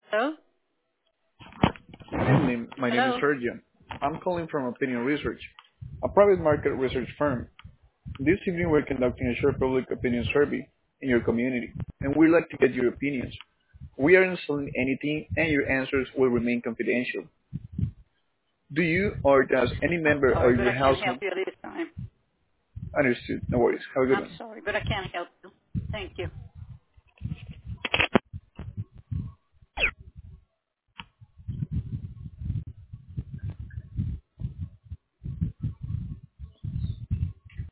Hello? Good evening. My name is Hello? Sergio. I'm calling from Opinion Research, a private market research firm. This evening, we're conducting a short public opinion survey in your community, and we'd like to get your opinions. We aren't selling anything, and your answers will remain confidential. Do you or does any member Sorry, of but your I can't help household you this time. understood? No worries. Have a good I'm one. sorry, but I can't help you. Thank you.